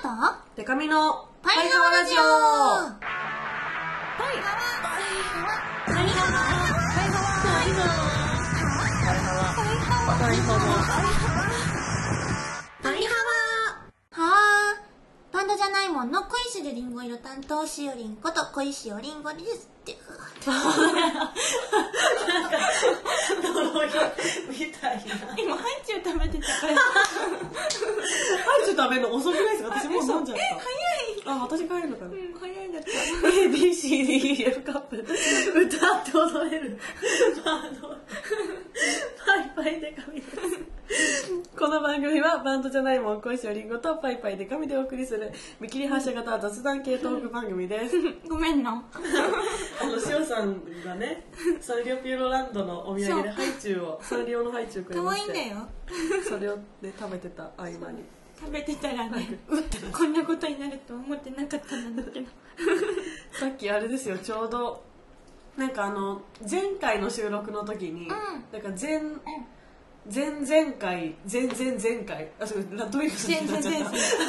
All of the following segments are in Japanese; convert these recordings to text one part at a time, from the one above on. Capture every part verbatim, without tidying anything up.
とデカミのパイハワラジオ。パイハワパイハワパイハワパイハワパイハワパイハワ。はー、バンドじゃないもんの恋するリンゴ色担当しおりんこと恋しおりんごですって。 なんか呪いみたいな。 今ハイチュウ食べてたから。 ハイチュウ食べるの遅くないですか？私もう飲んじゃった。 え、早い。 あ、私帰るのかな。 うん、早いだった。 A B C D E F カップ歌って踊れるバンドパイパイデカミです。この番組はバンドじゃないもん恋しおりんごとパイパイデカミでお送りする見切り発車型雑談系トーク番組です。 ごめんな。 あのしおさんがね、サンリオピューロランドのお土産でハイチュウをサンリオのハイチュウくれ可まして、 愛いんだよ。 それをね食べてた合間に食べてたらね、こんなことになると思ってなかったんだけど。 さっきあれですよ、ちょうどなんかあの前回の収録の時に、 んなんか前前々回前々前回あ、そうラットウィックスになっちゃった。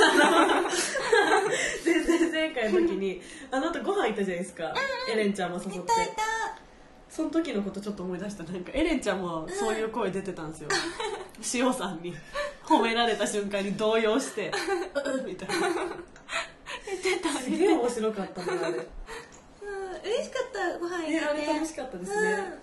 前々前回の時にあなたご飯行ったじゃないですか、エレンちゃんも誘って。 いたいた。 その時のことちょっと思い出した。なんかエレンちゃんもそういう声出てたんですよ。しおさんに褒められた瞬間に動揺してうんみたいな。 言ってた。 すげえ面白かったなあれ。 うん、嬉しかったご飯行って、 え、あれ楽しかったですね。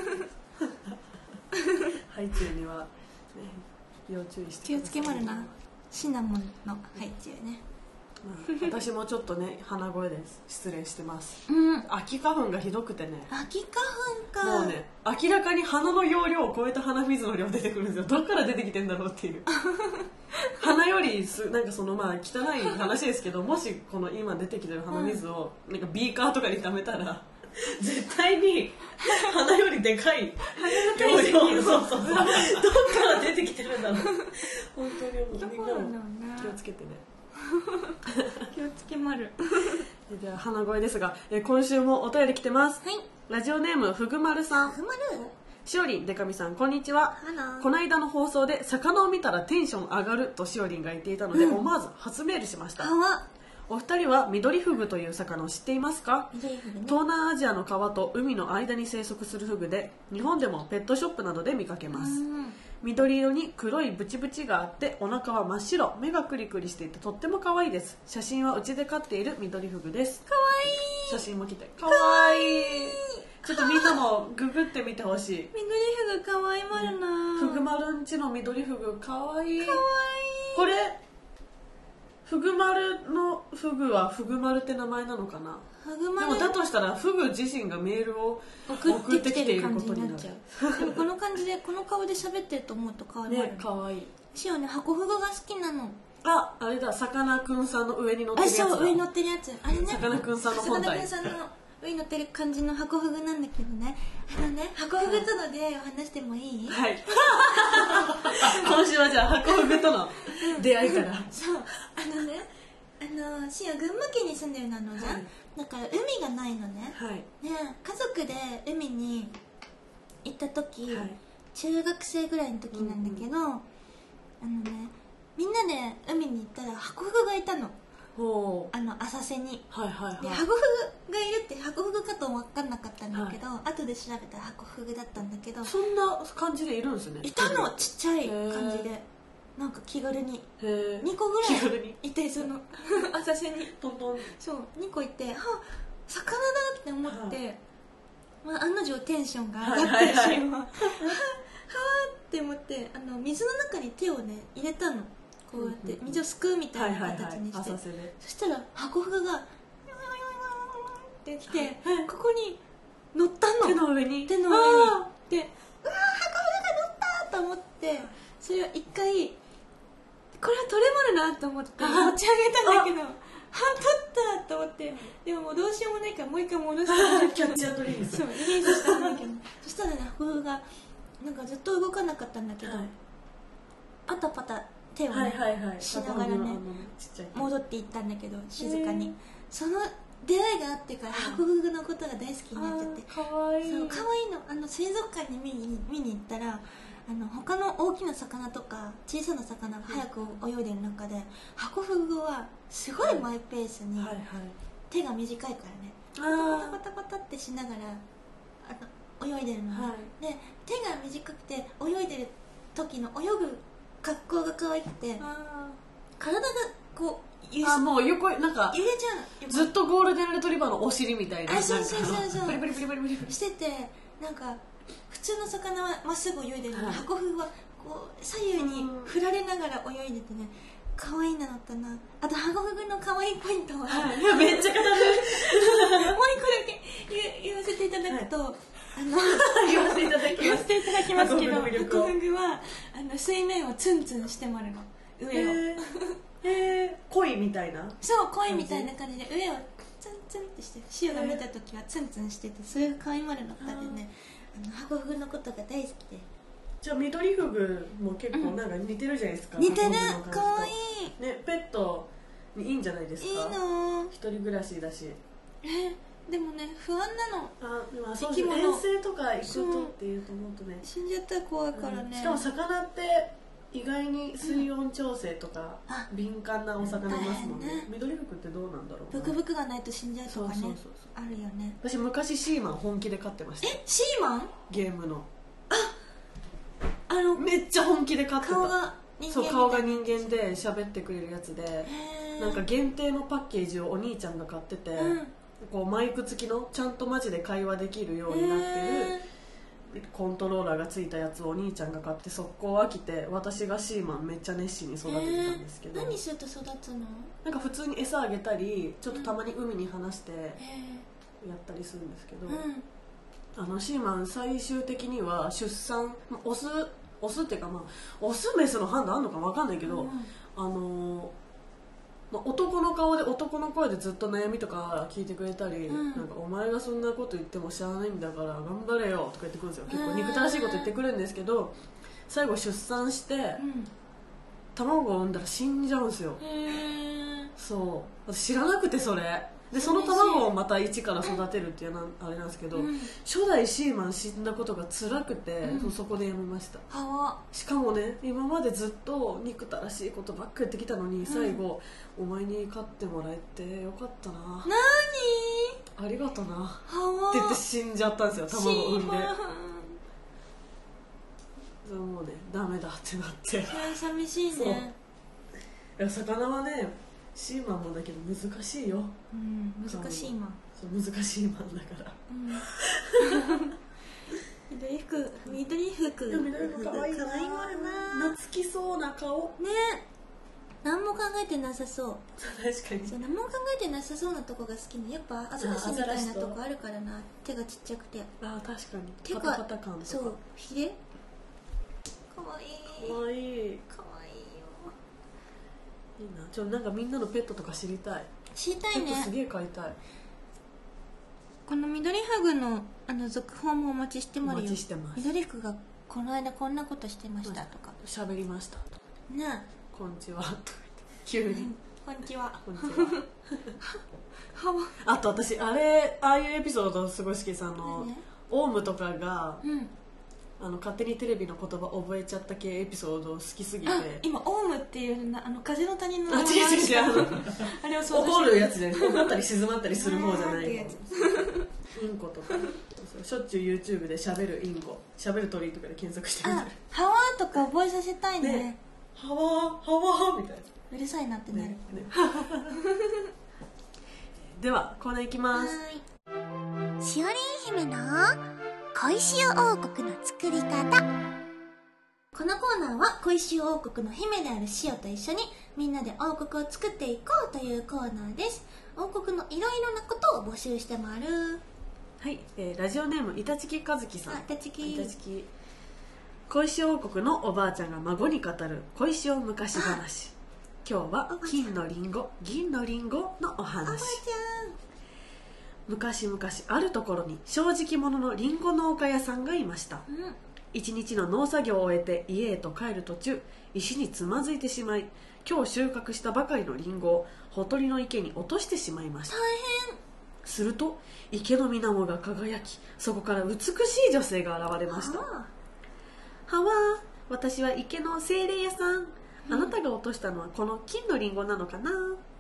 ハイチュウには、ね、要注意して気をつけまるな。シナモンのハイチュウね。 まあ、私もちょっとね鼻声です失礼してます。 うん。 秋花粉がひどくてね、 秋花粉か。 もうね明らかに鼻の容量を超えた鼻水の量出てくるんですよ。どっから出てきてんだろうっていう。鼻よりすなんかそのまあ汚い話ですけど、もしこの今出てきてる鼻水をなんかビーカーとかに溜めたら絶対に鼻よりでかい容量。そうそうそう。どっから出てきてるんだろう。本当にみんなも気をつけてね。 気をつけまる。 では鼻声ですが、え今週もお便り来てます。 はい。 ラジオネームふぐまるさん。 ふまる。 しおりん、でかみさん、こんにちは。 ハロー。 この間の放送で魚を見たらテンション上がるとしおりんが言っていたので、 うん、 思わず初メールしました。 川。 お二人は緑フグという魚を知っていますか？ 緑フグね。 東南アジアの川と海の間に生息するフグで、日本でもペットショップなどで見かけます。 うん、 緑色に黒いブチブチがあって、お腹は真っ白、目がクリクリしていてとっても可愛いです。写真はうちで飼っている緑フグです。 かわいい。 写真も来て可愛い。ちょっとみんなもググってみてほしい。 緑フグかわいまるな。 フグマルんちの緑フグ可愛い。 かわいい。 これフグマルのフグはフグマルって名前なのかな。 フグマルでもだとしたらフグ自身がメールを送ってきてる感じになっるちゃう。でもこの感じでこの顔で喋ってると思うと可愛いね、可愛い。 しおね、ハコフグが好きなの。 あ、あれだ、さかなクンさんの上に乗ってるやつだ。 あ、そう、上に乗ってるやつ。あれね、 さかなクンさんの本体。 さかなクンさんの上に乗ってる感じのハコフグなんだけどね、あのね、ハコフグとの出会いを話してもいい？ はい。今週はじゃあハコフグとの出会いから。 そう、あのね、あのしお群馬県に住んでるのじゃん、はい、だから海がないのね、 はい、 ね、家族で海に行った時、はい、中学生ぐらいの時なんだけど、うんうん、あのね、みんなで海に行ったらハコフグがいたの。あの浅瀬に、はいはいはい、でハコフグがいるってハコフグかと分かんなかったんだけど、はい、後で調べたらハコフグだったんだけど、 そんな感じでいるんですね。 いたの、ちっちゃい感じで、なんか気軽ににこぐらいいて、その浅瀬にトントン、 そうにこいて、は魚だって思って、はい、まあ、案の定テンションが上がってるし、ははって思って、あの水の中に手をね入れたの。こうやって水をすくうみたいな形にして、そしたらハコフグがってきて、はい、ここに乗ったの。 手の上に手の上にで、うわー、ハコフグが乗ったと思って、それを一回これは取れまるなと思って持ち上げたんだけど、は取ったと思って、でももうどうしようもないからもう一回戻したんだけど、 キャッチアンドリリース、 そうリリースしたんだけどそしたらね、ハコフグがなんかずっと動かなかったんだけど、はい、パタパタ手を、ね、はいはいはい、しながらね戻っていったんだけど、静かに。その出会いがあってからハコフグのことが大好きになっちゃって、 かわいい。 そうかわいいの。あの水族館に見に見に行ったら、あの他の大きな魚とか小さな魚が早く泳いでる中で、ハコフグはすごいマイペースに、 はいはい、 手が短いからね、 あパタパタパタってしながらあの泳いでるの、 はい、 で手が短くて泳いでる時の泳ぐ格好が可愛くて、 あ体がこう揺れあもう横なんか揺れちゃうの、 ずっとゴールデンレトリバーのお尻みたいな、 あそうそうそうそうプリプリプリプリプリプリしてて、なんか普通の魚はまっすぐ泳いでるのに、 はい、 ハコフグはこう左右に振られながら泳いでてね、可愛いなったな。あとハコフグの可愛いポイントは、 はい、いやめっちゃ語るもう一個だけ言言わせていただくと、はい、あの言わせていただきます言わせていただきますけど、ハコフグハはあの水面をツンツンしてまるの、上を。 へえ、鯉みたいな、 そう鯉みたいな感じで上をツンツンってして、潮が見た時はツンツンしてて、それが可愛いまるのったんでね、あのハコフグのことが大好きで。 じゃあ緑フグも結構なんか似てるじゃないですか、 うん、似てる、可愛いね、ペットにいいんじゃないですか。 いいの、 一人暮らしだし。 えでもね不安なの。 あでもそうですね、遠征とか行くとっていうと思うとね、 死んじゃったら怖いからね、 うん、しかも魚って意外に水温調整とか敏感なお魚いますもんね、ね、緑服ってどうなんだろう、 ブクブクがないと死んじゃうとかね、そうそうそうそうあるよね。 私昔シーマン本気で飼ってました。 えシーマン、 ゲームのああのめっちゃ本気で飼ってた。 顔が人間そう顔が人間で喋ってくれるやつで、なんか限定のパッケージをお兄ちゃんが買ってて、うん、こうマイク付きのちゃんとマジで会話できるようになってるコントローラーがついたやつをお兄ちゃんが買って速攻飽きて、私がシーマンめっちゃ熱心に育ててたんですけど、 何すると育つの？ なんか普通に餌あげたりちょっとたまに海に放してやったりするんですけど、うん、あのシーマン最終的には出産、オスオスっていうか、まあオスメスの判断あるのか分かんないけど、うん、あのまあ、男の顔で男の声でずっと悩みとか聞いてくれたり、うん、なんかお前がそんなこと言ってもしゃあないんだから頑張れよとか言ってくるんですよ。結構憎たらしいこと言ってくるんですけど、最後出産して、うん、卵を産んだら死んじゃうんですよ。そう私知らなくて、それでその卵をまた一から育てるっていうなあれなんですけど、うん、初代シーマン死んだことが辛くて、うん、そこでやめました。しかもね、今までずっと憎たらしいことばっかり言ってきたのに、うん、最後お前に飼ってもらえてよかったな、 何ありがとなって言って死んじゃったんですよ、卵を産んで。もうねダメだってなって、 寂しいね。 いや魚はねシーマンもだけど難しいよ、 うん、難しいマン、 そう難しいマンだから、うん、 緑服緑服緑服かわいいな、 かわいいもんな、 懐きそうな顔ね、何も考えてなさそう。 確かにそう何も考えてなさそうなとこが好きね。やっぱアザラシみたいなとこあるからな、手がちっちゃくて。 あ確かに手がパタパタ感とか、 そうひれかわいいかわいいかわいいよ。 いいな、ちょっとなんかみんなのペットとか知りたい。 知りたいね。 ペットすげえ飼いたい。 この緑ハグのあの続報もお待ちしてもらうよ。 お待ちしてます。 緑服がこの間こんなことしてましたとか。 喋りましたと。 ね。 こんにちはとか言って急に。 こんにちは。 こんにちは。あと私あれああいうエピソードすごい好きさ、あのオウムとかが。うん、あの勝手にテレビの言葉覚えちゃった系エピソード好きすぎて、 今オウムっていうなあの風の谷のあ違う違う違うあれを想像して怒るやつで怒ったり静まったりする方じゃないインコとかしょっちゅう YouTube でしゃべるインコしゃべる鳥とかで検索してみてる。 ハワーとか覚えさせたい ね, ねハワーハワーみたいな、 うるさいなってなる、ねね、 ではコーナーいきます。 しおりん姫の小石王国の作り方。 このコーナーは小石王国の姫であるシオと一緒にみんなで王国を作っていこうというコーナーです。王国のいろいろなことを募集してまる。 はい、えー、ラジオネームいたちきかずきさん。 あ、いたちきいたちき。小石王国のおばあちゃんが孫に語る小石王昔話。今日は金のリンゴ銀のリンゴのお話。おばあちゃん、昔々あるところに正直者のリンゴ農家屋さんがいました、うん、一日の農作業を終えて家へと帰る途中、石につまずいてしまい、今日収穫したばかりのリンゴをほとりの池に落としてしまいました。 大変。 すると池の水面が輝き、そこから美しい女性が現れました。はわ、私は池の精霊屋さん、あなたが落としたのはこの金のリンゴなのかな。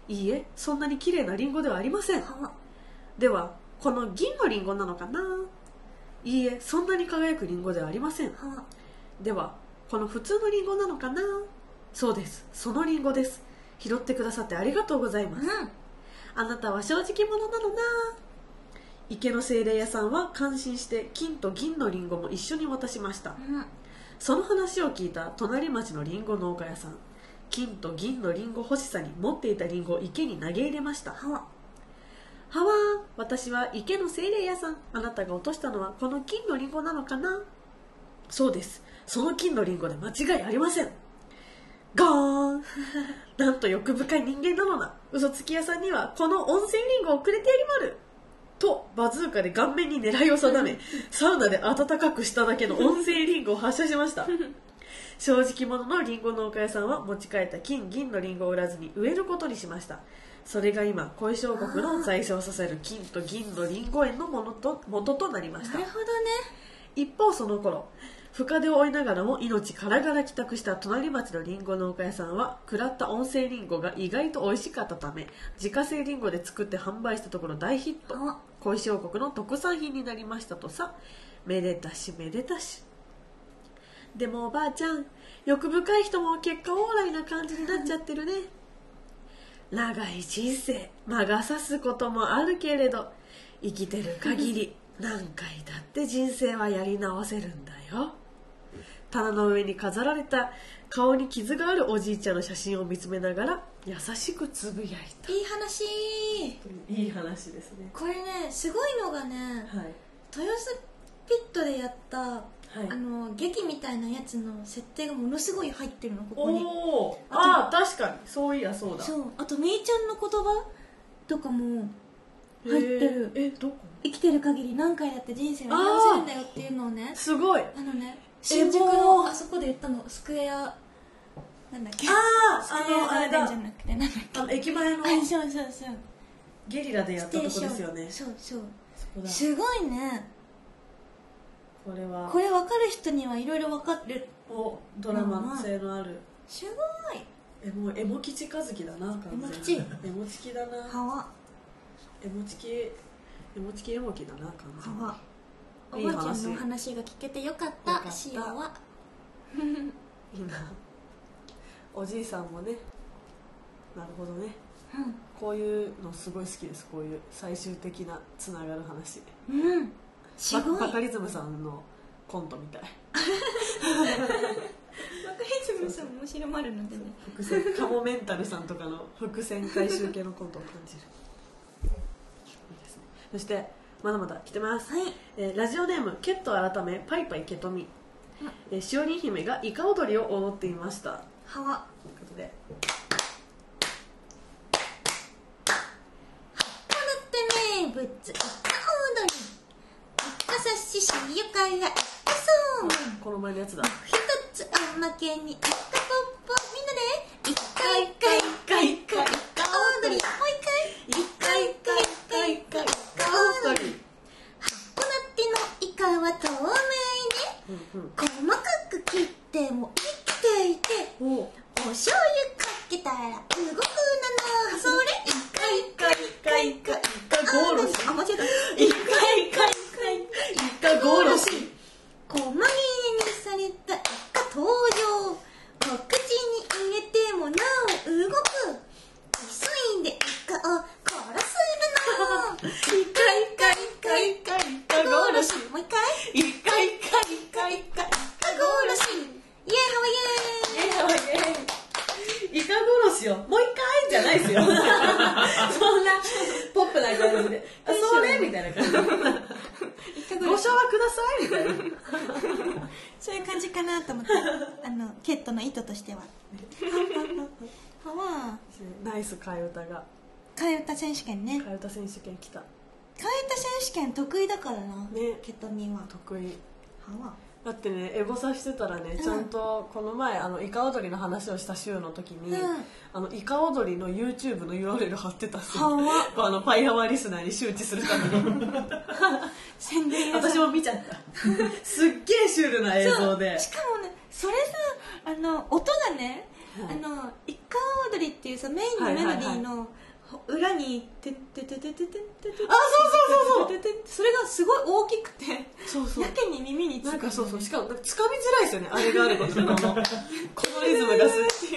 いいえ、そんなに綺麗なリンゴではありません。 はではこの銀のリンゴなのかな。いいえ、そんなに輝くリンゴではありません。 はではこの普通のリンゴなのかな。そうです、そのリンゴです。拾ってくださってありがとうございます。 うんあなたは正直者なのな。池の精霊屋さんは感心して金と銀のリンゴも一緒に渡しました。 うんその話を聞いた隣町のリンゴ農家屋さん、金と銀のリンゴ欲しさに持っていたリンゴを池に投げ入れました。 ははわー、私は池の精霊屋さん。あなたが落としたのはこの金のリンゴなのかな。そうです、その金のリンゴで間違いありません。ゴーンなんと欲深い人間なのだ。嘘つき屋さんにはこの温泉リンゴをくれてやりまるとバズーカで顔面に狙いを定め、サウナで温かくしただけの温泉リンゴを発射しました。正直者のリンゴ農家屋さんは持ち帰った金銀のリンゴを売らずに植えることにしました。それが今小石王国の財政を支える金と銀のリンゴ園のものと元となりました。 なるほどね。 一方その頃、深手を負いながらも命からがら帰宅した隣町のリンゴ農家屋さんは、食らった温泉リンゴが意外と美味しかったため自家製リンゴで作って販売したところ大ヒット。 あ小石王国の特産品になりましたとさ。めでたしめでたし。でもおばあちゃん、欲深い人も結果オーライな感じになっちゃってるね。長い人生魔が差すこともあるけれど、生きてる限り何回だって人生はやり直せるんだよ。棚の上に飾られた顔に傷があるおじいちゃんの写真を見つめながら優しくつぶやいた。 いい話。 いい話ですね。 これね、すごいのがね、 はい豊洲ピットでやった、 はいあの劇みたいなやつの設定がものすごい入ってるの、ここに。 おお、ああ確かにそういやそうだ。 そう、あとめいちゃんの言葉とかも入ってる。 えー、えどこ。 生きてる限り何回だって人生をやり直せるんだよっていうのをね、 すごい。 あのね、新宿のあそこで言ったの、スクエアなんだっけ、 ああスクエアガあのあれだーデンじゃなくてなんだっけ、 あの駅前のあ、そうそうそう、 ゲリラでやったとこですよね。 そうそう、 そこだ。 すごいね。 これはこれ分かる人にはいろいろ分かる。 おドラマ性のある。 すごい。 えもうエモ吉和樹だな完全に。エモチキだな。 はわエモチキエモチキエモキだな完全に。 はわ。おいい話ばあちゃんのお話が聞けてよかっよかったた。シオは。 いいな。おじいさんもね。なるほどね。こういうのすごい好きです。こういう最終的なつながる話。 うん。うん。すごい。 バカリズムさんのコントみたい。 バカリズムさん面白まるのでね。 伏線カモメンタルさんとかの伏線回収系のコントを感じる。いいですね。そしてまだまだ来てます、 はい。 えーラジオネームケット改めパイパイケトミ、えー、しおりん姫がイカ踊りを踊っていました。 はわ。 ということでこれって名物イカ踊り。イカ刺ししゆかやイカそうめん。 この前のやつだ。 一つおまけにイカポッポ、みんなでイカイカイカイカイカ踊り。もう一回イカイカイカイカイカ踊り。函館のイカは透明でうんうん細かく切っても生きていて、 おお醤油かけたら動くなの。それイカイカイカイカイカゴロシ。 あ、間違えた。 イカイカイカイイカゴロシ。 細切れにされたイカ登場。お口に入れてもなお動く。急いでイカを殺すの。イカイカイカイカイカゴロシ。もう一回イカイカイカイカイイカゴロシ。イエーイイエーイ。 イエーイイカ殺しよもう一回じゃないですよ。そんなポップな感じであそれみたいな感じでご賞はくださいみたいなそういう感じかなと思って、あのケットの意図としては。はわ。 ナイス替え歌が替え歌選手権ね。 替え歌選手権来た替え歌選手権得意だからな、 ね。 ケトミンは。 得意はわ。 だってねエゴサしてたらね、 うんちゃんとこの前あのイカ踊りの話をした週の時に、 うんあのイカ踊りの YouTube の ユーアールエル 貼ってたんですよ。 はわこうあのパイハワリスナーに周知するために宣伝屋さん私も見ちゃったすっげえシュールな映像でしかもね、それさ、あの音がね、 あの一家踊りっていうさメインのメロディーの裏に「てっててててててて」 あ、そうそうそうそう、 それがすごい大きくて、 そうそう、 やけに耳につく、 なんかそうそう、しかもなんかつかみづらいですよね、あれがあることで、このこのリズムがするっていう。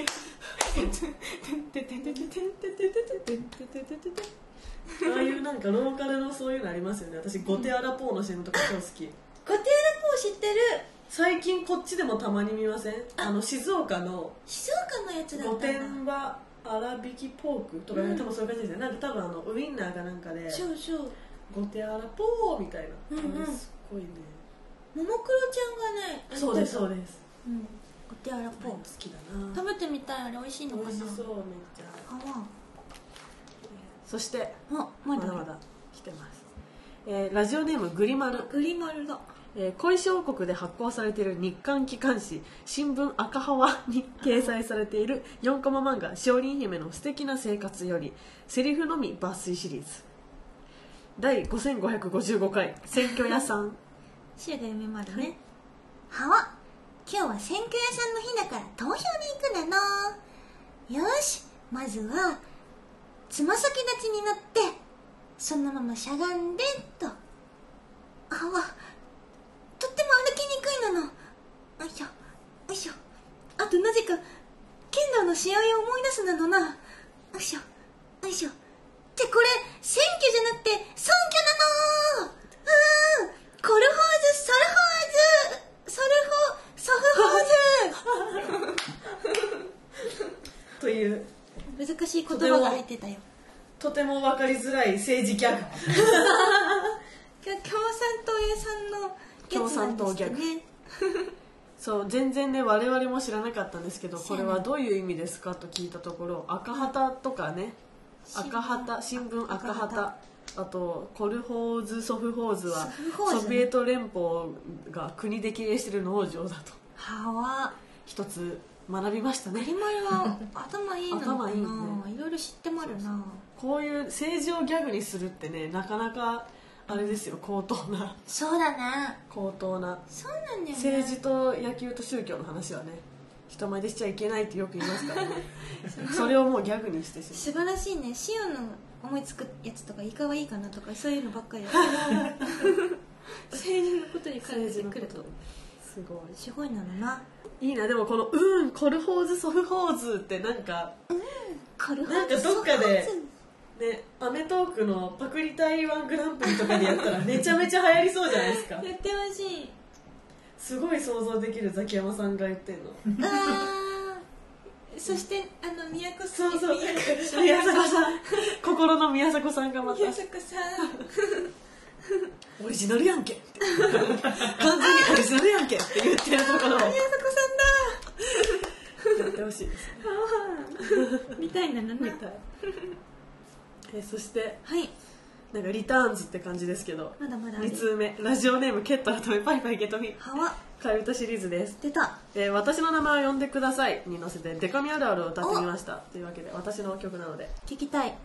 ああいうなんかローカルのそういうのありますよね。私ゴテアラポーの シーエム とか超好き。 ゴテアラポー知ってる。 最近こっちでもたまに見ません？あの静岡の静岡のやつだったんだ。 御殿場粗挽きポークとかね、うん、多分そういう感じですよね。なんか多分あのウインナーかなんかでそうそうゴテアラポーみたいな、 うんうん、 すごいね。 ももクロちゃんがね、 そうですそうです、 うん、ゴテアラポー好きだな。 食べてみたい。あれ美味しいのかな。 美味しそう、めっちゃ。 あ、 そしてあ、まだまだまだ来てます、えー、ラジオネームグリマル。 グリマルだ。 えー、小石王国で発行されている日刊機関誌新聞赤幅に掲載されているよんコマ漫画しおりん姫の素敵な生活よりセリフのみ抜粋シリーズだいごせんごひゃくごじゅうごかい選挙屋さん。 シュが読みまるね。 はわ、今日は選挙屋さんの日だから投票に行くだの。よし、まずはつま先立ちになってそのまましゃがんでと。あわ、とっても歩きにくいのの。よいしょよいしょ。 あとなぜか剣道の試合を思い出すなどな。よいしょよいしょ。ってこれ選挙じゃなくて選挙なの。うん、コルホーズソルホーズソルホソフホーズという難しい言葉が入ってたよ。 とても分かりづらい政治ギャグ。 共産党屋さんの共産党ギャグ。そう全然ね我々も知らなかったんですけど、これはどういう意味ですかと聞いたところ、赤旗とかね、赤旗新聞赤旗、あとコルホーズソフホーズはソビエト連邦が国で経営している農場だと。 はわ、 一つ学びましたね。 グリマルは頭いいのかな。 頭いいね。 いろいろ知ってまるな。そうそう、 こういう政治をギャグにするってね、なかなかあれですよ、高等な。 そうだな、 高等な。 そうなんだよね。 政治と野球と宗教の話はね、人前でしちゃいけないってよく言いますからね。それをもうギャグにしてしまう。 素晴らしいね。シオの思いつくやつとかいかがいいかなとかそういうのばっかりや政治のことに関してくるとすごいすごいなのな。 いいな。でもこのうんコルホーズソフホーズってなんか、 うん、コルホーズソフホーズなんかどっかでね、アメトーークのパクリタイワングランプリとかでやったらめちゃめちゃ流行りそうじゃないですか。 やってほしい。 すごい想像できる。ザキヤマさんが言ってんの。 あそしてあの宮古さん、 そうそう、宮迫さん、心の宮迫さんがまた宮迫さんオリジナルやんけ完全にオリジナルやんけって言ってるところを宮迫さんだやってほしいですね。 みたいなのね。 みたい。えそしてはいなんかリターンズって感じですけど、 まだまだに通目ラジオネームケットのためパイパイゲトミはわ替え歌シリーズです。 出た、 えー、私の名前を呼んでくださいに乗せてデカミあるあるを歌ってみました。というわけで私の曲なので聞きたい。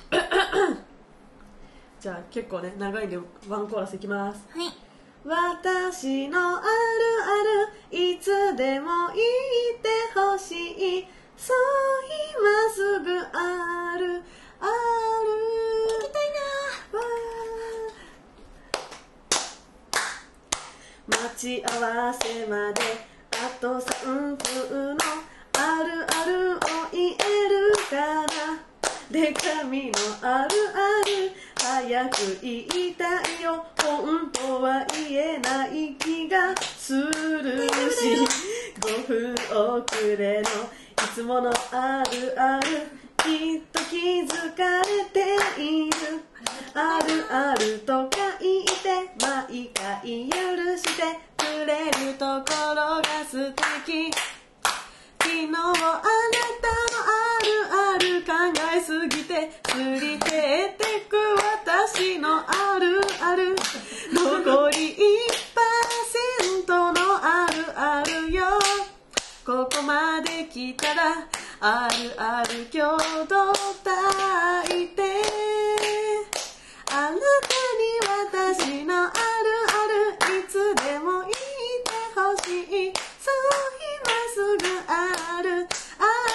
じゃあ結構ね長いんでワンコーラスいきます。 はい。 私のあるあるいつでも言ってほしい、そう今すぐあるある聞きたいな。待ち合わせまであとさんぷんのあるあるを言えるかな。デカミのあるある早く言いたいよ、本当は言えない気がするし、ごふん遅れのいつものあるあるきっと気づかれている。あるあるとか言って毎回許してくれるところが素敵。昨日あなたのあるある考えすぎてすり減ってく私のあるある、残り いちパーセント のあるあるよ。ここまで来たらあるある共同抱いて、あなたに私のあるあるいつでも言ってほしい、そう今すぐあるある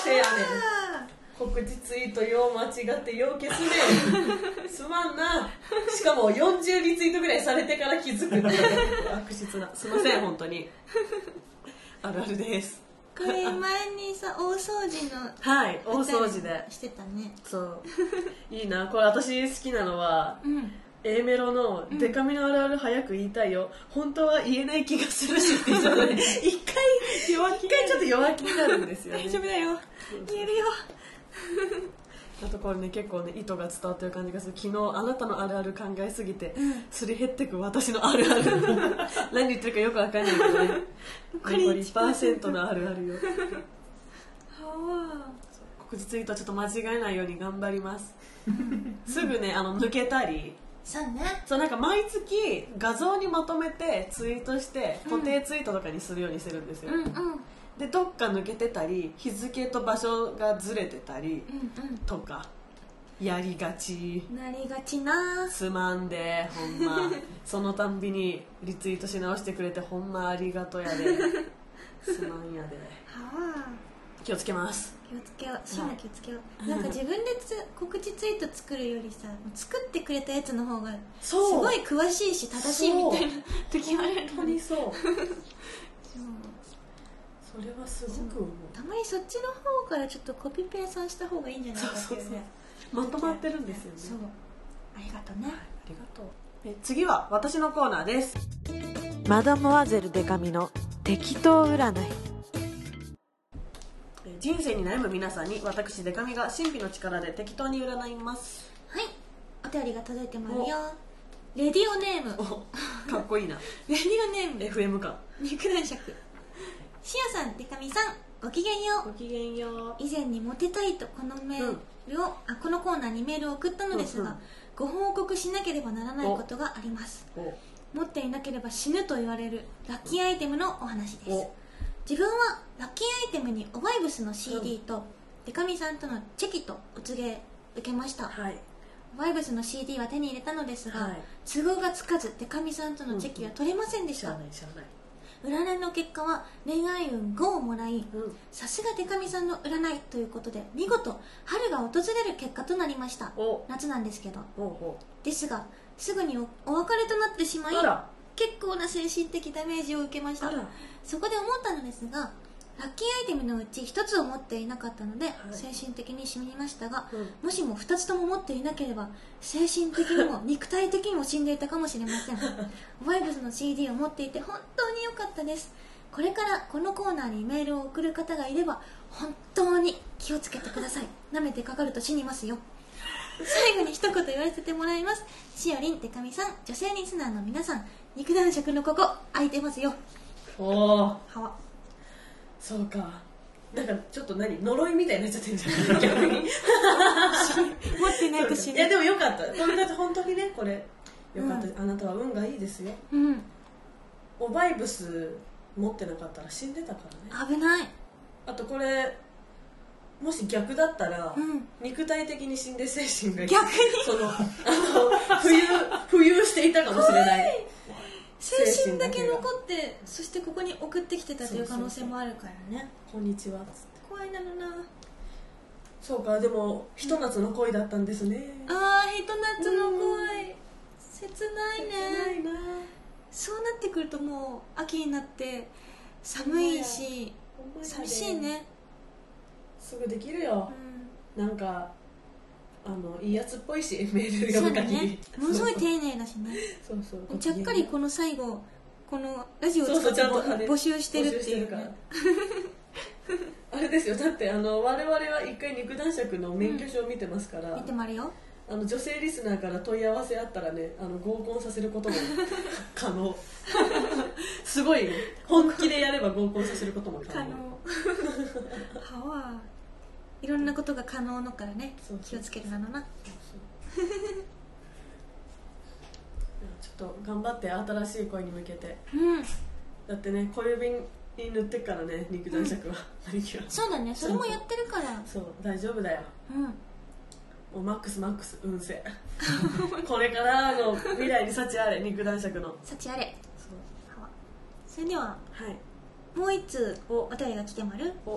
せやねん、告知ツイートよう間違ってよう消すねんすまんな。しかもよんじゅうリツイートぐらいされてから気づくっていう悪質な、すいません本当にあるあるです。 これ前にさ大掃除のはい大掃除でしてたね。 そういいなこれ。私好きなのは、 うん A メロの「デカミのあるある早く言いたいよ、本当は言えない気がするし」って言ったので一回弱気、一回ちょっと弱気になるんですよね。 大丈夫だよ、言えるよ。 あとこれね結構ね意図が伝わってる感じがする。昨日あなたのあるある考えすぎて、うん、すり減ってく私のあるある何言ってるかよくわかんないけどね残り いちパーセント のあるあるよ告知ツイートはちょっと間違えないように頑張りますすぐねあの抜けたり、 そうね、 そうなんか毎月画像にまとめてツイートして固定ツイートとかにするようにしてるんですよ、 うんうん、 でどっか抜けてたり日付と場所がずれてたりとかやりがち、 なりがちな。 すまんでほんまそのたんびにリツイートし直してくれてほんまありがとやですまんやではあ、 気をつけます。 気をつけよう、しな気をつけよう、はい、なんか自分でつ告知ツイート作るよりさ作ってくれたやつの方がすごい詳しいし正しいみたいな時ある。 本当にそうそれはすごく思う。 たまにそっちの方からちょっとコピペさんした方がいいんじゃないかっていうね。 そうそうそうまとまってるんですよね。 そうありがとうね、はい、 ありがとう。え次は私のコーナーです。マダモアゼルデカミの適当占い。人生に悩む皆さんに私デカミが神秘の力で適当に占います。 はい、お便りが届いてますよ。レディオネームかっこいいなレディオネームエフエム か肉男爵。しおさん、デカミさん、ごきげんよう。 ごきげんよう。 以前にモテたいとこのメールを、うん、あこのコーナーにメールを送ったのですが、うんうん、ご報告しなければならないことがあります。持っていなければ死ぬと言われるラッキーアイテムのお話です。自分はラッキーアイテムにオバイブスの シーディー と、うん、デカミさんとのチェキとお告げ受けました、はい、オバイブスの シーディー は手に入れたのですが、はい、都合がつかずデカミさんとのチェキは取れませんでした。占いの結果は恋愛運ごをもらい、さすがデカミさんの占いということで見事春が訪れる結果となりました。夏なんですけど、おうおうですがすぐに お, お別れとなってしまい結構な精神的ダメージを受けました。そこで思ったのですが、ラッキーアイテムのうちひとつを持っていなかったので、はい、精神的に死にましたが、うん、もしもふたつとも持っていなければ精神的にも肉体的にも死んでいたかもしれませんオバイブスの シーディー を持っていて本当に良かったです。これからこのコーナーにメールを送る方がいれば本当に気をつけてください。舐めてかかると死にますよ。最後に一言言わせてもらいます。しおりん、デカミさん、女性リスナーの皆さん、肉男爵のここ空いてますよ。 おお、 はわ、 そうか。なんかちょっと何呪いみたいになっちゃってるんじゃない逆に持ってないと死ぬ。 いやでもよかった。これだって本当にね、これよかった、うん、あなたは運がいいですよ、うん、オバイブス持ってなかったら死んでたからね。 危ない。 あとこれもし逆だったら、うん、肉体的に死んで精神が逆にそのあの浮遊浮遊していたかもしれない。 精神だけ残って、そしてここに送ってきてたという可能性もあるからね。 こんにちは。 怖いなのな。 そうか、でもひと夏の恋だったんですね。 ああ、ひと夏の恋、切ないね。 切ないな。 そうなってくるともう秋になって寒いし寂しいね。 すぐできるよ、うん、なんかあのいいやつっぽいしメール読む限り、 ね、ものすごい丁寧だしね。 そうそうちゃっかりこの最後このラジオを使って募集してるっていう、ね、 あれですよ。だってあの我々は一回肉男爵の免許証を見てますから、 うん、見てまるよ。 あの女性リスナーから問い合わせあったらね、あの合コンさせることも可能すごい本気でやれば合コンさせることも可能。 可能はわいろんなことが可能のからね。そうそう気をつけるなのな。そうそうちょっと頑張って新しい恋に向けて、 うん、 だってね小指に塗ってっからね肉男爵は、 うん、そうだね、それもやってるから。 そう大丈夫だよ、 うん、もうマックスマックス運勢これからの未来に幸あれ肉男爵の幸あれ。そうそれでは、 はい、 もう一通お便りが来てまる。 お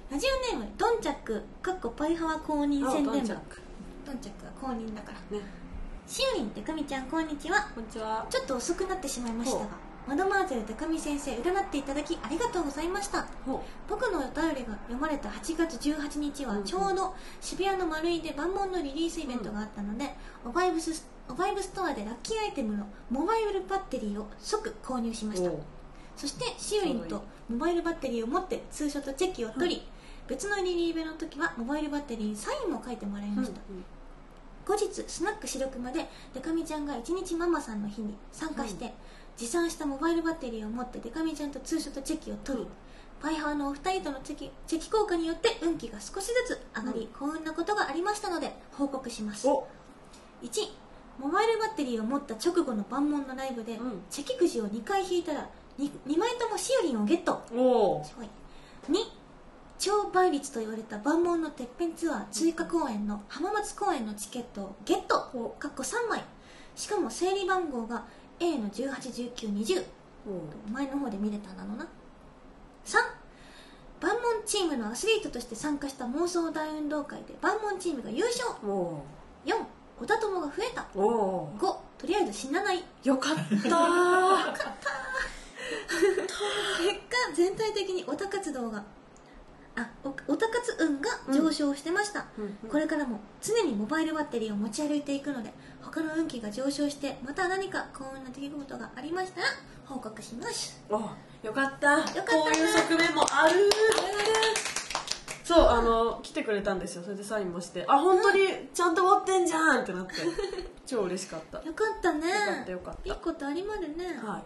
ラジオネームドンチャックかっこパイハワ公認宣伝部。 ドンチャックドンチャックは公認だからね。 しおりん、でかみちゃん、こんにちは。 こんにちは。 ちょっと遅くなってしまいましたが、マドマーゼルでかみ先生占っていただきありがとうございました。僕のお便りが読まれたはちがつじゅうはちにちはちょうど渋谷のマルイで万門のリリースイベントがあったので、うん、オバイブスオバイブストアでラッキーアイテムのモバイルバッテリーを即購入しました。そしてしおりんとモバイルバッテリーを持ってツーショットチェキを取り、うん、別のリリーベの時はモバイルバッテリーにサインも書いてもらいました。うんうん、後日スナック白熊でデカミちゃんが一日ママさんの日に参加して、うん、持参したモバイルバッテリーを持ってデカミちゃんとツーショットチェキを取り、うん、パイハワのお二人とのチェキ、チェキ効果によって運気が少しずつ上がり、うん、幸運なことがありましたので報告します。いち、モバイルバッテリーを持った直後の万門のライブで、うん、チェキくじをにかい引いたら 2, にまいともしおりんをゲット。おすごい。に、超倍率と言われた万門のてっぺんツアー追加公演の浜松公演のチケットをゲットかっこさんまい、しかも整理番号が エー のじゅうはち、じゅうきゅう、にじゅう、前の方で見れたんだろうな。さん、万門チームのアスリートとして参加した妄想大運動会で万門チームが優勝。よん、小田友が増えた。ご、とりあえず死なない。 よかったーよかった結果全体的にオタ活動があオタ活運が上昇してました。うんうんうん、これからも常にモバイルバッテリーを持ち歩いていくので、他の運気が上昇してまた何か幸運な出来事がありましたら報告します。 お、よかった。よかった。こういう側面もある。そう、あの来てくれたんですよ。それでサインもして、あ、本当にちゃんと持ってんじゃんってなって超嬉しかった。 よかったね。 よかったよかった。 いいことありまるね。 はい。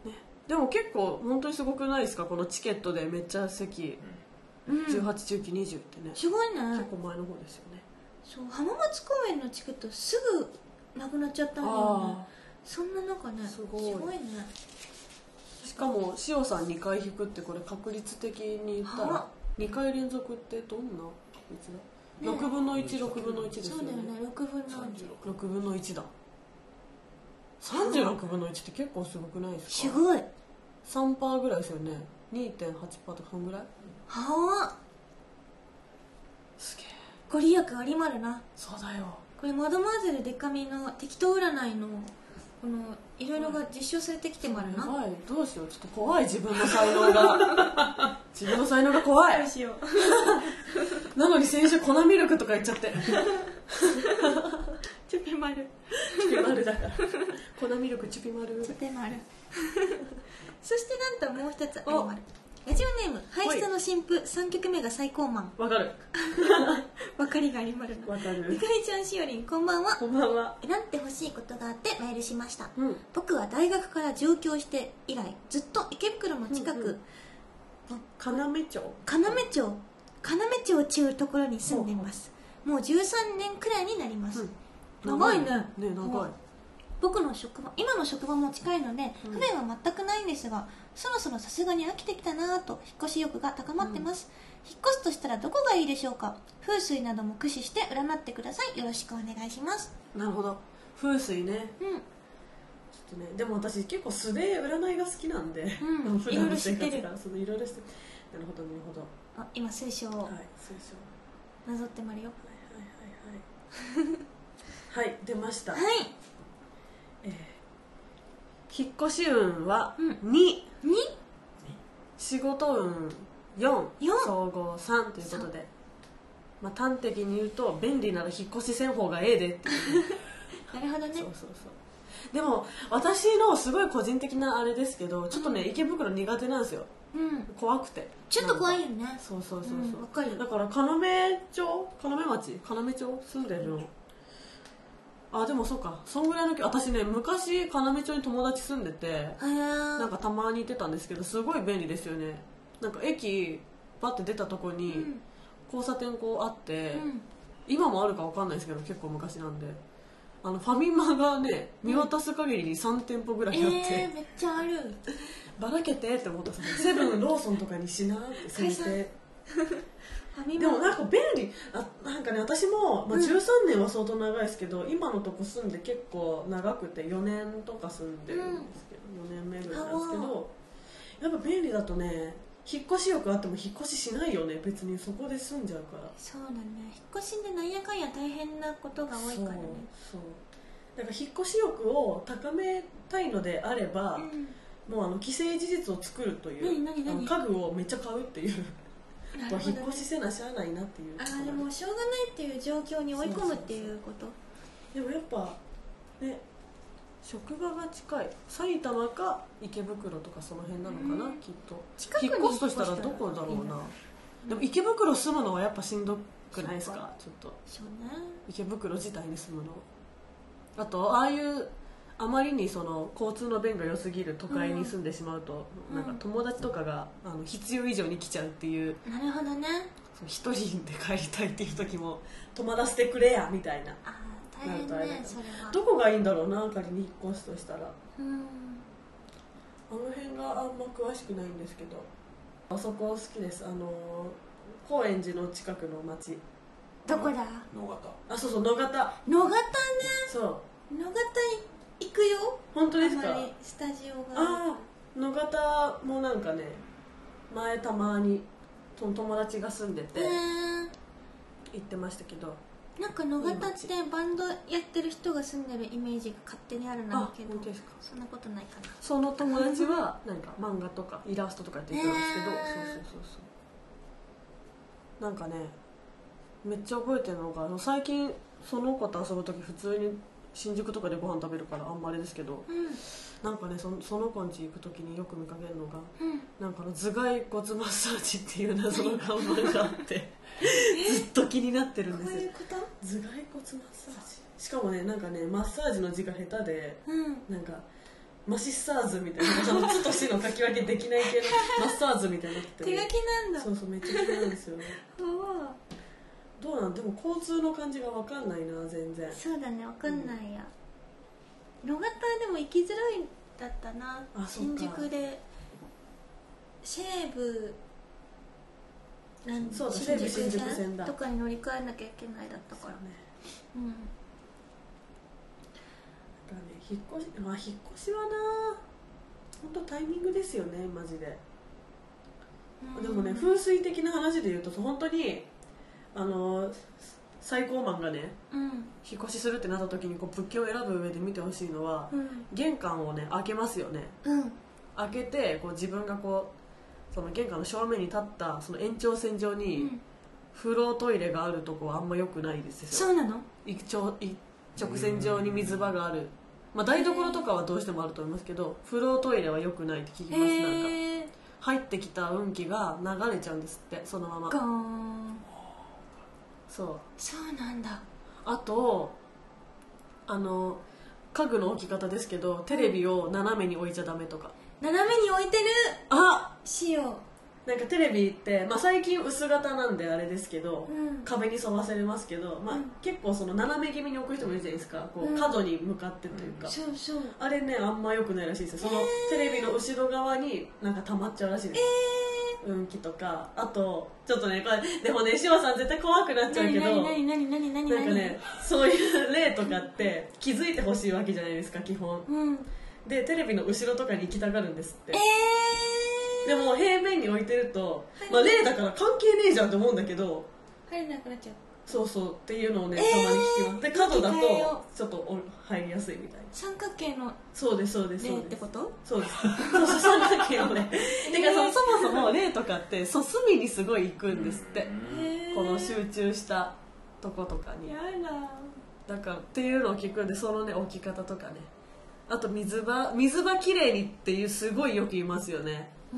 ね、でも結構本当にすごくないですか、このチケットでめっちゃ席、うん、じゅうはち、じゅうきゅう、にじゅうってね。 すごいね。 結構前の方ですよね。 そう、浜松公園のチケットすぐなくなっちゃったんだよね。そんな中ね、すごい、すごいね。 しかもしおさんにかい引くって、これ確率的に言ったらにかい連続ってどんな確率だ、ね、ろくぶんのいち、ろくぶんのいちですよね。 そうだよね、ろくぶんのいち、 ろくぶんのいちだ。さんじゅうろくぶんのいちって結構すごくないですか。 すごい。 さんパーセント ぐらいですよね。 にてんはちパーセント とかそんぐらい。 はあ、 すげえ。 ご利益ありまるな。 そうだよ。 これマドマーゼルデカミの適当占いのこのいろいろが実証されてきてもあるな。 やばい、どうしよう、ちょっと怖い、自分の才能が自分の才能が怖い。 どうしようなのに先週粉ミルクとか言っちゃってチュピマルチュピマルだから粉ミルクチュピマルチュピマルそしてなんともう一つありまる。ラジオネームハイスタの新婦さんきょくめが最高マン。 わかるわかりがありまるな。 わかる。 ゆかりちゃん、しおりん、こんばんは。 こんばんは。 選んでほしいことがあってメールしました。 うん、 僕は大学から上京して以来ずっと池袋の近く、うんうん、 要町要町要町っていうところに住んでいます。もうじゅうさんねんくらいになります。うん、長いね。 ね、長い。 僕の職場、今の職場も近いので不便は全くないんですが、うん、そろそろさすがに飽きてきたなぁと引っ越し欲が高まってます。うん、引っ越すとしたらどこがいいでしょうか。風水なども駆使して占ってください。よろしくお願いします。 なるほど、風水ね。 うん、 ちょっとね、でも私結構素で占いが好きなんで、 うん、いろいろ知ってる。 そのいろいろ知ってる。なるほどなるほど。 あ、今水晶を、 はい、水晶なぞってまるよ。 はいはいはいはいはい、出ました。 はい、 えー、引っ越し運はに、 うん、に仕事運よん、 よん総合さんということで、まあ、端的に言うと便利なら引っ越しせん方がええでっていうなるほどね。 そうそうそう。でも私のすごい個人的なあれですけど、ちょっとね、うん、池袋苦手なんですよ。うん、怖くてちょっと怖いよね。 そうそうそうそう、うん、 分かる。 だから要町要町要町住んでるの。あ、でもそうか、そんぐらいの。私ね、昔要町に友達住んでて、なんかたまに行ってたんですけど、すごい便利ですよね。なんか駅バッて出たとこに交差点こうあって、うん、今もあるかわかんないですけど結構昔なんで、あのファミマがね、見渡す限りにさんてんぽぐらいあって、 えー、めっちゃある。 ばらけてって思った。セブンローソンとかにしなって先生でもなんか便利。あ、なんかね、私も、まあ、じゅうさんねんは相当長いですけど、うん、今のとこ住んで結構長くてよねんとか住んでるんですけど、うん、よねんめぐらいなんですけど、やっぱ便利だとね、 引っ越し欲あっても引っ越ししないよね、別にそこで住んじゃうから。 そうだね、引っ越しでなんやかんや大変なことが多いからね。 そうそうだから引っ越し欲を高めたいのであれば、 うん、 もうあの既成事実を作るという、 何何何あの家具をめっちゃ買うっていうなるほどね、 引っ越しせなしゃあないなっていう。 ああでもしょうがないっていう状況に追い込むっていうこと。 でもやっぱね、職場が近い埼玉か池袋とかその辺なのかな、うん、きっと近くに引っ越すとしたらどこだろうな、うん、でも池袋住むのはやっぱしんどくないですか。ちょっとそうね、 池袋自体に住むの。あとああいうあまりにその交通の便が良すぎる都会に住んでしまうと、うん、なんか友達とかがあの必要以上に来ちゃうっていう。 なるほどね。 一人で帰りたいっていう時も泊まらせてくれやみたいな。 あ大変ね、それは。 どこがいいんだろうな、仮に引っ越すとしたら。 うん、 あの辺があんま詳しくないんですけど、あそこ好きです。あの高円寺の近くの町。 どこだ。 野方。 あ、そうそう、野方。 野方ね。 そう野方行くよ。 本当ですか。 スタジオが。 ああ、野方もなんかね、前たまにその友達が住んでて行ってましたけど、 なんか野方ってバンドやってる人が住んでるイメージが勝手にあるんだけど、そんなことないかな。 その友達はなんか漫画とかイラストとかやってる人なんですけど、そうそうそうそう、なんかねめっちゃ覚えてるのが、最近その子と遊ぶ時普通に新宿とかでご飯食べるからあんまあれですけど、 うん、 なんかね そ, その子ん家行く時によく見かけるのが、 うん、 なんかの頭蓋骨マッサージっていう謎の看板があってずっと気になってるんですよ。 こういうこと？ 頭蓋骨マッサージ、しかもねなんかねマッサージの字が下手で、 うん、 なんかマシッサーズみたいな、その「つ」と「し」の書き分けできない系のマッサーズみたいになってて、 手書きなんだ。 そうそう、めっちゃ気になるんですよねどうなんでも交通の感じが分かんないな、全然。 そうだね、分かんないや、うん、野方でも行きづらいだったな。新宿で西武なんそうだ、西武新宿線だとかに乗り換えなきゃいけないだったからね。うん。 だからね、引っ越し、まあ引っ越しはな、本当タイミングですよね、マジで。うん、でもね、風水的な話で言うと本当にあの最高マンがね、 うん、 引っ越しするってなった時にこう物件を選ぶ上で見てほしいのは、 うん、 玄関をね開けますよね、 うん、 開けてこう自分がこうその玄関の正面に立ったその延長線上に、うん、風呂トイレがあるとこはあんま良くないですよ。 そうなの？ 一直線上に水場がある、まあ、台所とかはどうしてもあると思いますけど、風呂トイレは良くないって聞きます。なんか入ってきた運気が流れちゃうんですって、そのまま。 ゴーン。 そうそうなんだ。 あとあの家具の置き方ですけど、テレビを斜めに置いちゃダメとか。 斜めに置いてる。 あ、 しよう。なんかテレビって、まあ、最近薄型なんであれですけど、 うん、 壁に沿わせれますけど、まあ、うん、結構その斜め気味に置く人もいるじゃないですか、こう、うん、角に向かってというか、 そうそう、 あれねあんま良くないらしいですよ。そのテレビの後ろ側になんか溜まっちゃうらしいです、えー、運気とか。あとちょっとねこれでもね、しおさん絶対怖くなっちゃうけど、 何何何何何何なんかね、そういう例とかって気づいてほしいわけじゃないですか、基本、 うん、 でテレビの後ろとかに行きたがるんですって、 えーでも平面に置いてると、まあ、例だから関係ねえじゃんって思うんだけど、 入れなくなっちゃう。 そうそうっていうのをね、たまに聞きます。で角だとちょっと入りやすいみたいな。 三角形のそうですそうですそうです。 ってこと？ そうです。そうそう、三角形のね。てかそもそも例とかってそう隅にすごい行くんですって。この集中したとことかに。 やだ。 だからっていうのを聞くんで、そのね置き方とかね。あと水場水場きれいにっていうすごいよく言いますよね。 うん、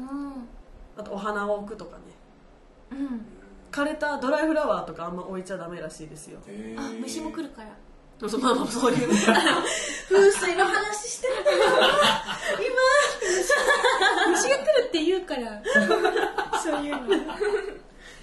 あとお花を置くとかね、 うん、 枯れたドライフラワーとかあんま置いちゃダメらしいですよ。 あ、虫も来るから。 そう、まあまあそういう風水の話してるから今虫が来るって言うからそういうのでもなんか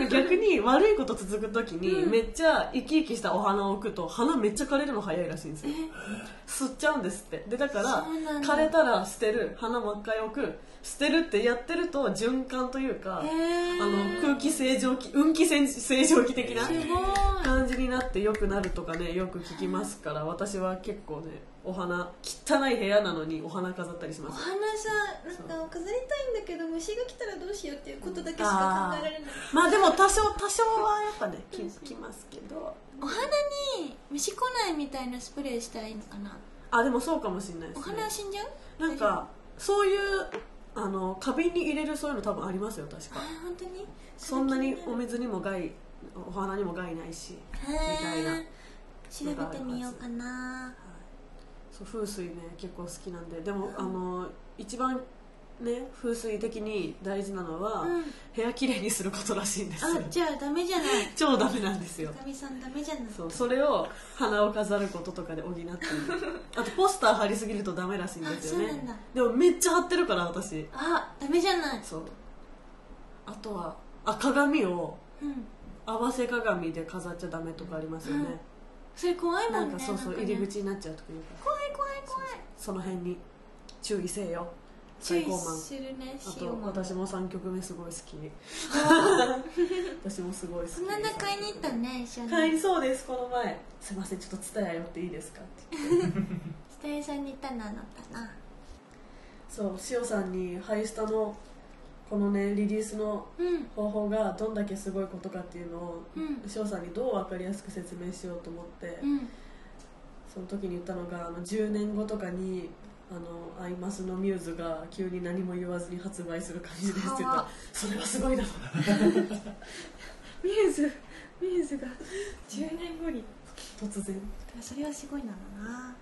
も逆に悪いこと続く時に、 うんめっちゃ生き生きしたお花を置くと花めっちゃ枯れるの早いらしいんですよ。吸っちゃうんですって。でだからそうなんだ枯れたら捨てる、花もう一回置く、捨てるってやってると循環というか、 へーあの空気清浄機、運気清浄機的なすごい感じになって良くなるとかね、よく聞きますから、私は結構ね、お花汚い部屋なのにお花飾ったりしおます。 花さ、なんか飾りたいんだけど虫が来たらどうしようっていうことだけしか考えられない。 まあでも多少多少はやっぱねききますけど、 お花に虫来ないみたいなスプレーしたらいいのかな。 あでもそうかもしれないでおすね。 花は死んじゃう。 なんかそういうあの花瓶に入れるそういうの多分ありますよ確あか。 本当にそんなにお水にも害、お花にも害ないしみたいな。 調べてみようかな。 そう風水ね結構好きなんで、でもあの一番ね風水的に大事なのは、 うん部屋きれいにすることらしいんですよ。 あじゃあダメじゃない。 超ダメなんですよ。 かみさんダメじゃない。 そうそれを花を飾ることとかで補っている。あとポスター貼りすぎるとダメらしいんですよね。 あそうなんだ。 でもめっちゃ貼ってるから私。 あダメじゃない。 そうあとはあ鏡をうん合わせ鏡で飾っちゃダメとかありますよね、 うんそれ怖いもなんんね。 かそうそうなんかね入り口になっちゃうとかいうか、 怖い怖い怖い。 その辺に注意せよ。 注意最高マン。 するね。 あとしようも私もさんきょくめすごい好き。私もすごい好き。 この間買いに行ったね一緒に。 買いにそうですこの前。すいませんちょっとツタヤ寄っていいですかって言って。 スタイさんに行ったのあなたな。 そうしおさんにハイスタのこのねリリースのうん方法がどんだけすごいことかっていうのを、 うんしおさんにどう分かりやすく説明しようと思って、 うんその時に言ったのがあのじゅうねんごとかにあのアイマスのミューズが急に何も言わずに発売する感じですって言ったら、それはすごいなと。 ミューズミューズがじゅうねんごに。 突然それはすごいなのな。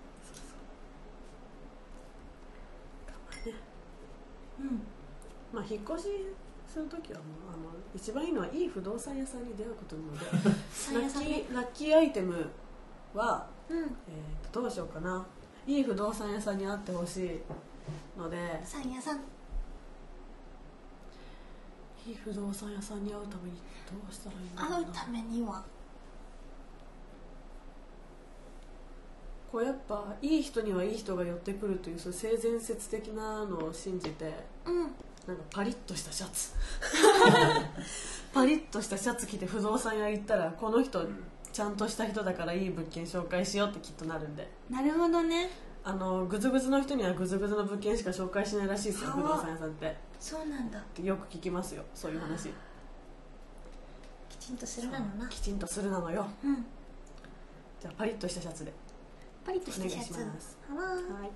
うんまあ引っ越しする時はもうあの一番いいのはいい不動産屋さんに出会うことなのでラッキーラッキーアイテムは、 うんえーとどうしようかな。いい不動産屋さんに会ってほしいので、 さんやさんいい不動産屋さんに会うためにどうしたらいいのかな。 会うためにはこうやっぱいい人にはいい人が寄ってくるというそういう性善説的なのを信じて、 うんなんかパリッとしたシャツパリッとしたシャツ着て不動産屋行ったらこの人ちゃんとした人だからいい物件紹介しようってきっとなるんで、 なるほどね。 あのグズグズの人にはグズグズの物件しか紹介しないらしいですよあ不動産屋さんってそうなんだ。 よく聞きますよそういう話。 きちんとするなのな。 きちんとするなのよ。 うんじゃあパリッとしたシャツでパリッとしたシャツ。 お願いします。 はわ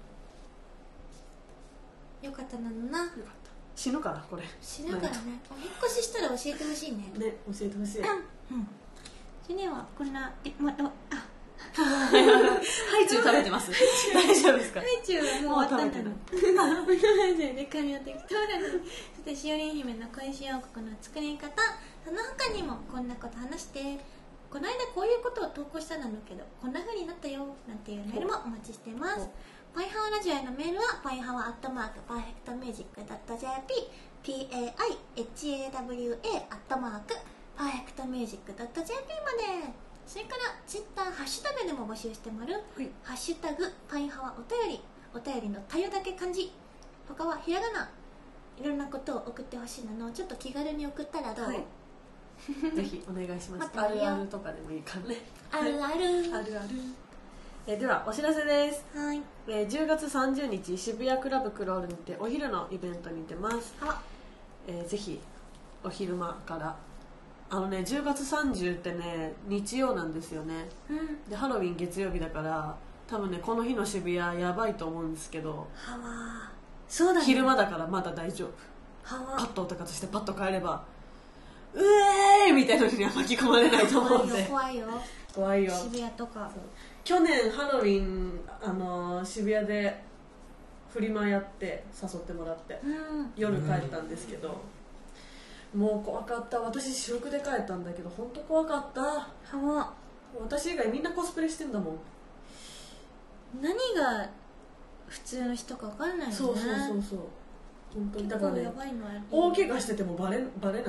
はいよかったなのな。 よかった。死ぬからこれ死ぬからね。お引っ越ししたら教えてほしいね。 ね教えてほしい。 うんジュネはこんなえまあハイチュウ食べてます大丈夫ですか。 ハイチュウはもう終わったんだの。 もうで髪を適当だね。そしてしおりん姫の恋し王国の作り方、その他にもこんなこと話して、この間こういうことを投稿したんだけどこんな風になったよなんていうメールもお待ちしています。パイハワラジオへのメールはパイハワアットマークパーフェクトミュージックドット ジェーピー パイハワ アットマークパーフェクトミュージックドット ジェーピー まで。それからツイッターハッシュタグでも募集してもらう、 はい、 ハッシュタグパイハワお便り、お便りのたよだけ漢字、他はひらがな、いろんなことを送ってほしいのをちょっと気軽に送ったらどう、 はいぜひお願いします。 待ってるよあるあるとかでもいいからね。 あるあるあるある。えではお知らせです。 はいえーじゅうがつさんじゅうにち渋谷クラブクロールにてお昼のイベントに出ます。 あえーぜひお昼間からあのねじゅうがつさんじゅうってね日曜なんですよね。 うんでハロウィン月曜日だから多分ねこの日の渋谷やばいと思うんですけど、 はわそうだね昼間だからまだ大丈夫。 はわパッと音としてパッと帰ればうえーみたいなのには巻き込まれないと思うんで怖いよ怖いよ。 渋谷とか去年ハロウィンあの渋谷でフリマやって誘ってもらってうん夜帰ったんですけど、もう怖かった。私私服で帰ったんだけど本当怖かった。 はわ私以外みんなコスプレしてんだもん。 何が普通の人か分かんないよね。 そうそうそうそう本当にだからね結構やばいのある。 大怪我しててもバレバレないよ。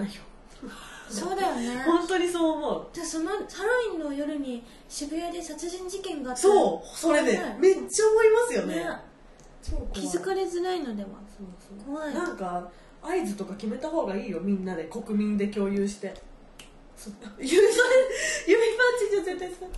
そうだよね。 本当にそう思う。 じゃあそのハロウィンの夜に渋谷で殺人事件があったらそうそれで、ね、めっちゃ思いますよね。ね、 気づかれづらいのでは。 そうそう怖い。 なんか合図とか決めた方がいいよ、みんなで国民で共有して。指パンチじゃ絶対さ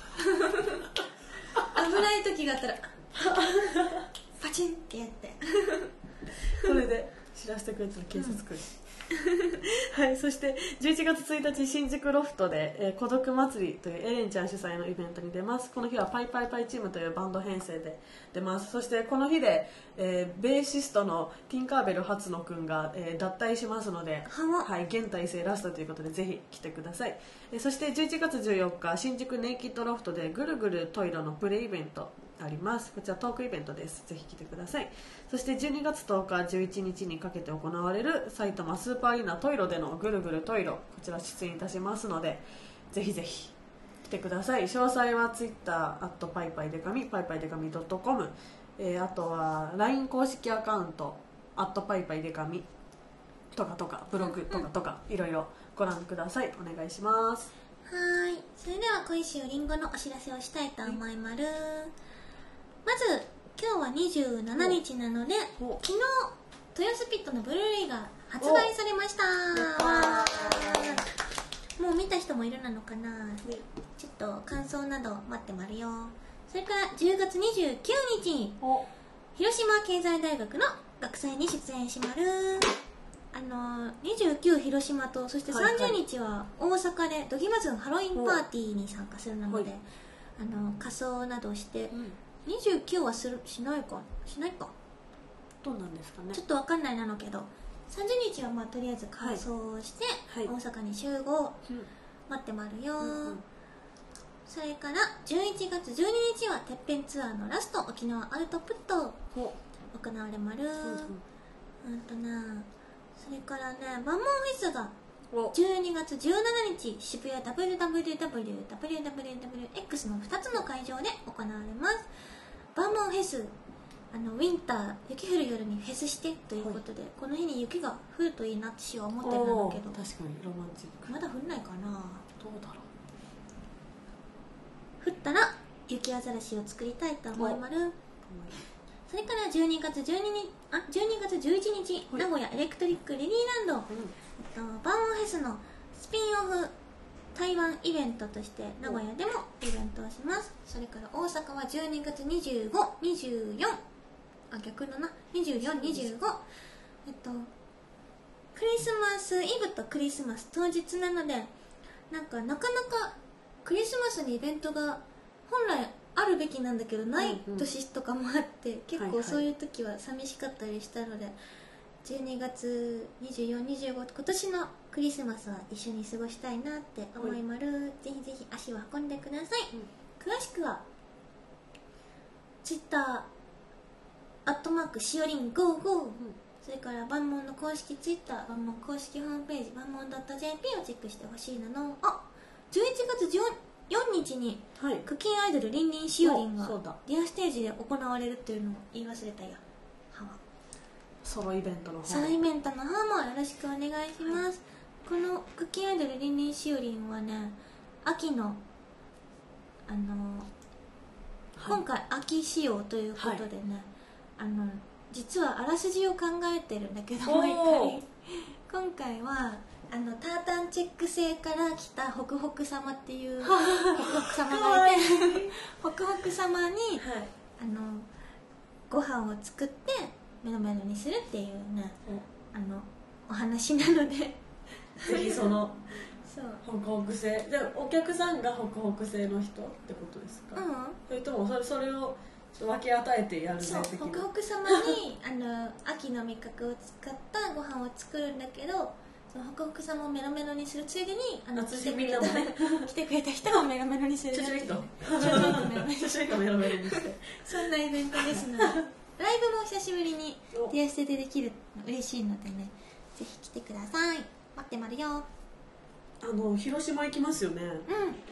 危ない時があったらパチンってやってそれで知らせてくれたら警察来る、うん、はい。そしてじゅういちがつついたち新宿ロフトで、えー、孤独祭りというエレンちゃん主催のイベントに出ます。この日はパイパイパイチームというバンド編成で出ます。そしてこの日で、えー、ベーシストのティンカーベル初野くんが、えー、脱退しますので、はい、現体制ラストということでぜひ来てください。えー、そしてじゅういちがつじゅうよっか新宿ネイキッドロフトでぐるぐるトイロのプレイイベントあります。こちらトークイベントです。ぜひ来てください。そしてじゅうにがつとおかじゅういちにちにかけて行われる埼玉スーパーアリーナトイロでのぐるぐるトイロ、こちら出演いたしますのでぜひぜひ来てください。詳細はツイッターアットパイパイデカミパイパイデカミドットコム、えー、あとは ライン 公式アカウントアットパイパイデカミとかとかブログとかとかいろいろご覧ください。お願いします。 はい。それでは小石よりんごのお知らせをしたいと思います。まず今日はにじゅうしちにちなので、昨日トヨスピットのブルーレイが発売されました。もう見た人もいるなのかな、ちょっと感想など待ってまるよ。それからじゅうがつにじゅうくにちに広島経済大学の学祭に出演しまる。あのにじゅうく広島と、そしてさんじゅうにちは大阪でドギマズンハロウィンパーティーに参加するので、はい、あの仮装などして、うん、にじゅうくはするしないかしないかどうなんですかね、 ちょっと分かんないなのけど、さんじゅうにちはまあとりあえず仮装して、はいはい、大阪に集合、うん、待ってまるよ、うんうん、それからじゅういちがつじゅうににちはてっぺんツアーのラスト沖縄アウトプット行われまる。うん、うんとなそれからね、万門フェスがじゅうにがつじゅうしちにち渋谷 ダブリューダブリューダブリュー ダブリューダブリューダブリューエックス のふたつの会場で行われます。万門フェス、あのウィンター雪降る夜にフェスしてということで、はい、この日に雪が降るといいなって私は思ってるんだけど、確かにロマンチック。 まだ降んないかな。どうだろう。降ったら雪アザラシを作りたいと思います。それからじゅうにがつじゅうににちあじゅうにがつじゅういちにち、はい、名古屋エレクトリックレディーランド、うん、えっと、バーンフェスのスピンオフ台湾イベントとして名古屋でもイベントをします。それから大阪はじゅうにがつにじゅうご、にじゅうよんあ逆だなにじゅうよん、にじゅうごえっとクリスマスイブとクリスマス当日なので、なんかなかなかクリスマスにイベントが本来あるべきなんだけどない年とかもあって、うんうん、結構そういう時は寂しかったりしたので、はいはい、じゅうにがつにじゅうよん、にじゅうご今年のクリスマスは一緒に過ごしたいなって思いまる、はい、ぜひぜひ足を運んでください、うん、詳しくはツイッターアットマークしおりんゴーゴー、うん、それから万門の公式ツイッター万門公式ホームページ万門 .jp をチェックしてほしいなの。あじゅういちがつじゅうよっかに、はい、クッキンアイドルりんりんしおりんがディアステージで行われるっていうのを言い忘れたや。 ソロイベントの方ソロイベントの方もよろしくお願いします、はい、このクッキンアイドルりんりんしおりんはね、秋のあの、はい、今回秋仕様ということでね、はい、あの実はあらすじを考えてるんだけど、毎回今回はあのタータンチェック製から来たホクホク様っていうホクホク様がいてホクホク様に、はい、あのご飯を作ってメロメロにするっていうね、あのお話なのでぜひそのそうホクホク製じゃあお客さんがホクホク製の人ってことですか、うん、それともそれ、それを分け与えてやるね的な。 そうホクホク様にあの秋の味覚を使ったご飯を作るんだけど、そのホクホク様をメロメロにするついでにあの来てくれた、ね、来てくれた人をメロメロにするちょちょいとちょちょいとメロメロにしてそんなイベントですのでライブも久しぶりにディアステでできるの嬉しいのでね、ぜひ来てください。待ってまるよ。 あの広島行きますよね。 うん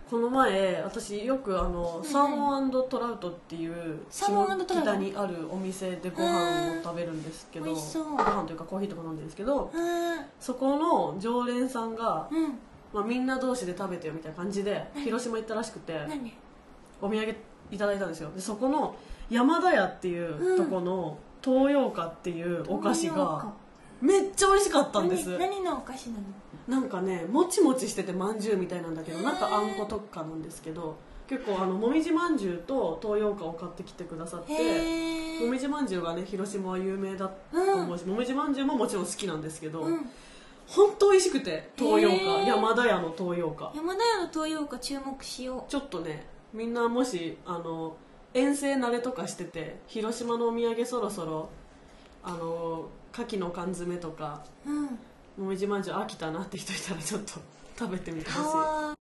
この前私よくあの、 うん、 サーモン&トラウトっていうサーモン&トラウト北にあるお店でご飯を食べるんですけど、 美味しそう。 ご飯というかコーヒーとか飲んでるんですけど、 うんそこの常連さんが、 うんまあ、みんな同士で食べてよみたいな感じで何広島行ったらしくて何お土産いただいたんですよ。でそこの山田屋っていうとこの東洋菓っていうお菓子がめっちゃ美味しかったんです。 何何のお菓子なの？ なんかねもちもちしててまんじゅうみたいなんだけど中あんこ特化なんですけど、結構あのもみじまんじゅうと東洋菓を買ってきてくださって、 へーもみじまんじゅうがね広島は有名だと思うし、もみじまんじゅうももちろん好きなんですけど、 うん本当美味しくて東洋菓、 へー山田屋の東洋菓山田屋の東洋菓注目しよちょっとねみんなもしあの遠征慣れとかしてて広島のお土産そろそろあの牡蠣の缶詰とかう。うんもみじまんじゅう飽きたなって人いたらちょっと食べてみてほしい。 はー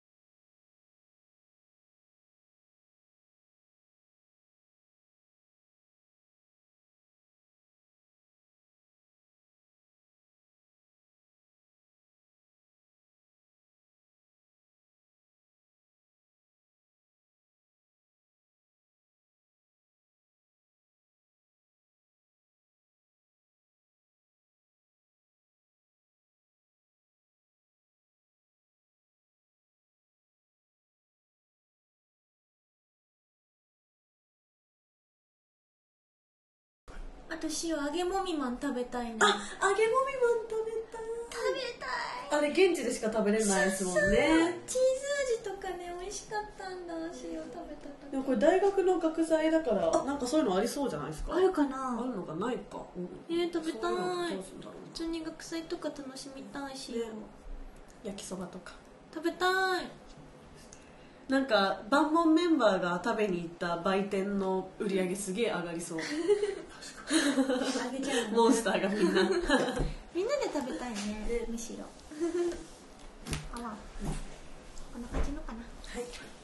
私は揚げもみまん食べたいな。 あ、揚げもみまん食べたい。 食べたい。 あれ現地でしか食べれないですもんね。 チーズ味とかね美味しかったんだ。塩食べた時。 でもこれ大学の学祭だからなんかそういうのありそうじゃないですか。 あるかあな。 るのかないか、うんえー、食べたい。 そういうのどうすんだろ普通に学祭とか楽しみたいし、 ねう焼きそばとか食べたい。 なんか万門メンバーが食べに行った売店の売り上げすげえ上がりそうあげちゃうのモンスターがみんなみんなで食べたいね、むしろあらこんな感じのかな。 はい